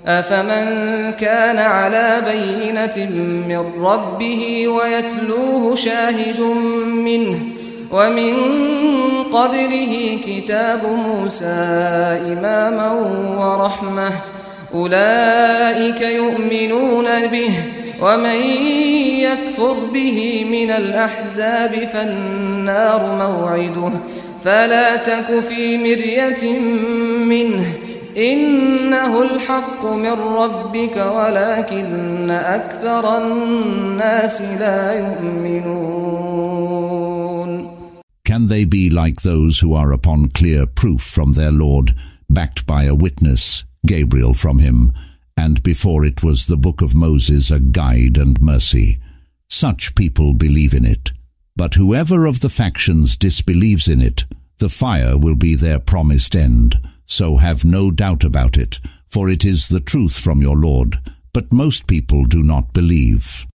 أفمن كان على بينة من ربه ويتلوه شاهد منه ومن قبله كتاب موسى إماما ورحمة أولئك يؤمنون به ومن يكفر به من الأحزاب فالنار موعده فلا تك في مرية منه إنه الحق من ربك ولكن أكثر الناس لا يؤمنون. Can they be like those who are upon clear proof from their Lord, backed by a witness, Gabriel from him, and before it was the book of Moses a guide and mercy? Such people believe in it. But whoever of the factions disbelieves in it, the fire will be their promised end. So have no doubt about it, for it is the truth from your Lord, but most people do not believe.